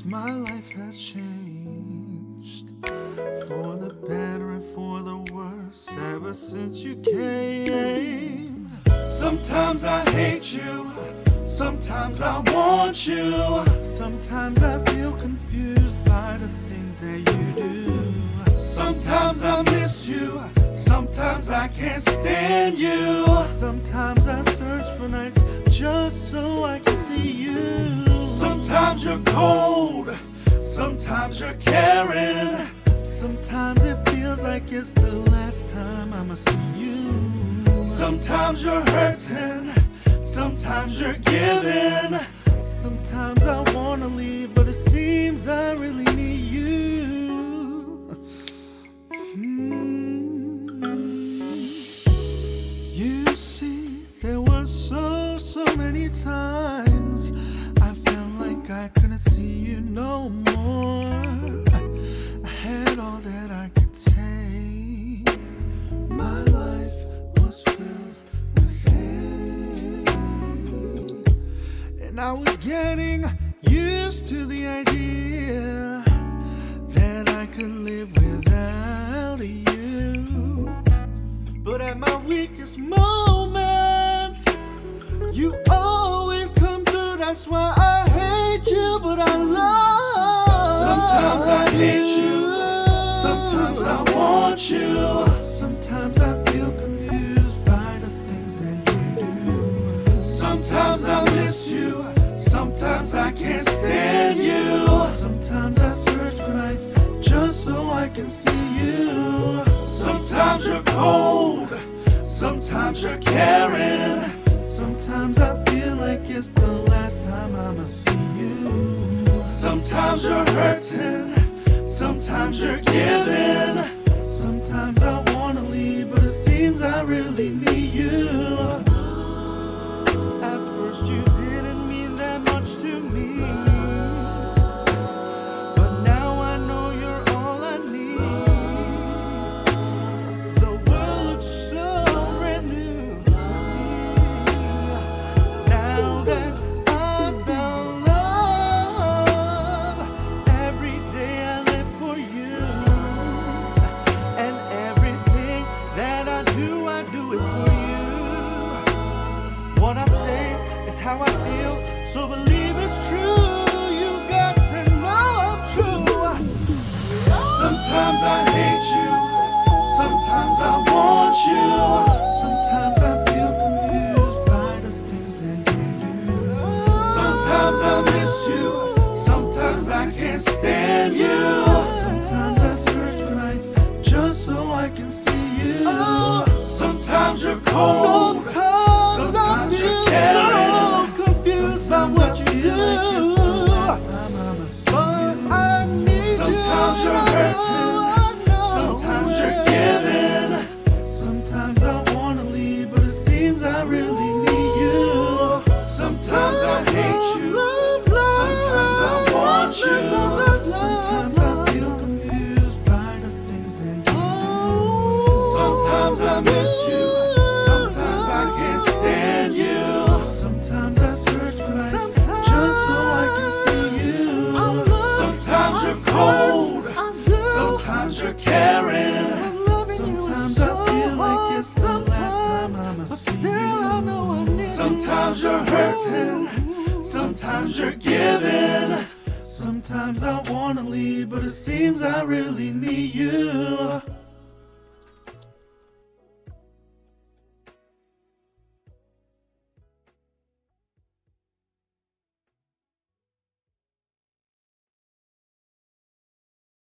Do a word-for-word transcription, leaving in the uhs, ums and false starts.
my life has changed for the better and for the worse ever since you came. Sometimes I hate you, sometimes I want you, sometimes I feel confused by the things that you do. Sometimes I miss you, sometimes I can't stand you, sometimes I search for nights just so I can see you. Sometimes you're cold, sometimes you're caring, sometimes it feels like it's the last time I'ma see you. Sometimes you're hurting, sometimes you're giving, sometimes I wanna leave, but it seems I really need you. Hmm. You see, there were so, so many times I felt like I couldn't see you no more. I had all that I could take. My life was filled with hate, and I was getting used to the idea that I could live without you. But at my weakest moment, you always come through. That's why I hate you, but I love. Sometimes I hate you, sometimes I want you, sometimes I feel confused by the things that you do. Sometimes I miss you, sometimes I can't stand you, sometimes I search for nights just so I can see you. Sometimes you're cold, sometimes you're caring, sometimes I feel like it's the last time I'ma see you. Sometimes you're hurting, sometimes you're giving, sometimes I wanna leave, but it seems I really need you. At first you didn't mean that much to me, but now I know you're all I need. The world looks so brand new to me now that I found love. Every day I live for you, and everything that I do, I do it for you. What I say is how I feel, so believe it's true. You got to know I'm true. Sometimes I hate you, sometimes I want you, sometimes I feel confused by the things that you do. Sometimes I miss you, sometimes I can't stand you, sometimes I search for nights just so I can see you. Sometimes you're cold, sometimes, sometimes you're caring, so confused by what you do. Sometimes you're hurting, sometimes you're giving, sometimes I wanna leave, but it seems I really need you. Sometimes I hate you, sometimes I want you, sometimes I feel confused by the things that you do. Sometimes I miss you, sometimes I can't stand you, sometimes I search for nights just so I can see you. Sometimes you're cold, sometimes you're caring, sometimes I feel like it's the last time I'ma see you. Sometimes you're hurting, sometimes you're giving, sometimes I wanna leave, but it seems I really need you.